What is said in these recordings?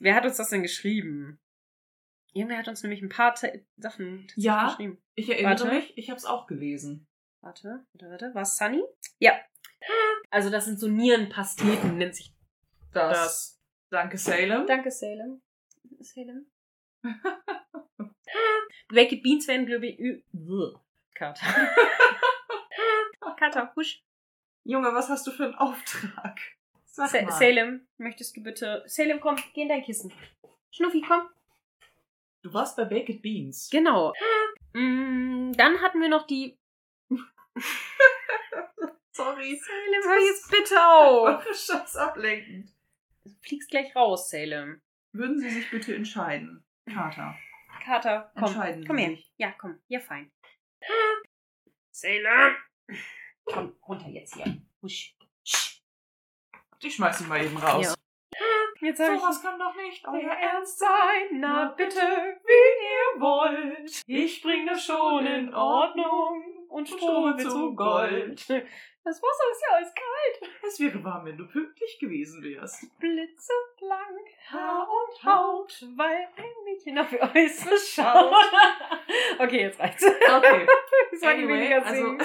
Wer hat uns das denn geschrieben? Irgendwer hat uns nämlich ein paar Sachen geschrieben. Ich erinnere mich, ich habe es auch gelesen. Warte. War es Sunny? Ja. Also das sind so Nierenpasteten, nennt sich das. Danke, Salem. Danke, Salem. Baked Beans werden, glaube ich, Kater. Kater, husch. Junge, was hast du für einen Auftrag? Sag mal. Salem, möchtest du bitte... Salem, komm, geh in dein Kissen. Schnuffi, komm. Du warst bei Baked Beans. Genau. Dann hatten wir noch die... Sorry. Salem, hör jetzt bitte auf. Scheiß ablenkend. Du fliegst gleich raus, Salem. Würden Sie sich bitte entscheiden? Kater, komm. Entscheiden komm Sie her. sich. Ja, komm. Ja, fein. Salem. Komm, runter jetzt hier. Husch. Ich schmeiß ihn mal eben raus. Ja. Jetzt sag Sowas kann doch nicht euer Ernst sein. Na bitte, wie ihr wollt. Ich bring das schon in Ordnung. Und Strom wird zu Gold. Das Wasser ist ja eiskalt. Es wäre warm, wenn du pünktlich gewesen wärst. Blitzeblank, Haar und Haut, weil ein Mädchen auf ihr Äußeres schaut. Okay, jetzt reicht's. Okay. Das war die weniger singen.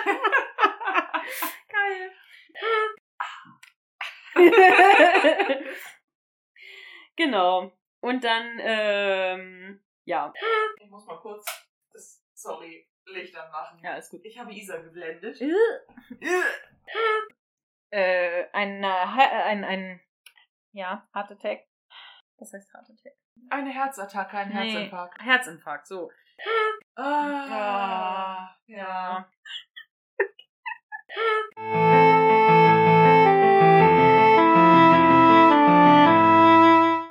Geil. Genau. Und dann, ja. Ich muss mal kurz das, Licht anmachen. Ja, ist gut. Ich habe Isa geblendet. Ja, Heart Attack. Was heißt Heart Attack? Eine Herzattacke, ein Herzinfarkt. Herzinfarkt, so. Ja.